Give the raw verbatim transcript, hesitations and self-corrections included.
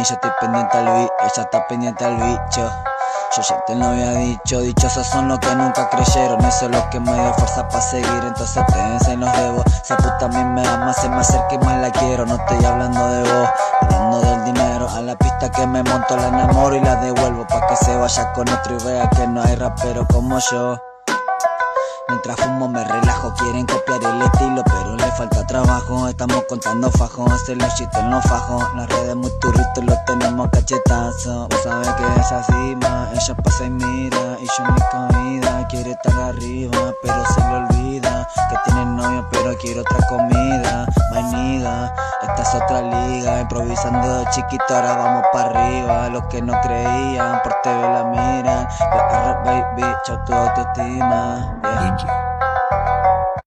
yo estoy pendiente al beat, ella está pendiente al bicho. Yo ya te lo había dicho, dichosos son los que nunca creyeron. Eso es lo que me dio fuerza para seguir, entonces te los debo. Esa puta a mí me ama, se me acerca y más la quiero. No estoy hablando de vos, hablando del dinero. A la pista que me monto la enamoro y la devuelvo, pa' que se vaya con otro y vea que no hay rapero como yo. Mientras fumo me relajo, quieren copiar el estilo, pero le falta trabajo. Estamos contando fajos, se los chistes en los fajos. Las redes muy turritos, lo tenemos cachetazo. Vos sabés que es así, ma, ella pasa y mira, y yo en mi comida quiere estar arriba, pero se le olvida que tiene novio, pero quiere otra comida. Vainiga, esta es otra liga, improvisando de chiquito, ahora vamos para arriba. Los que no creían, por T V la miran. Baby, chao tu autoestima, yeah.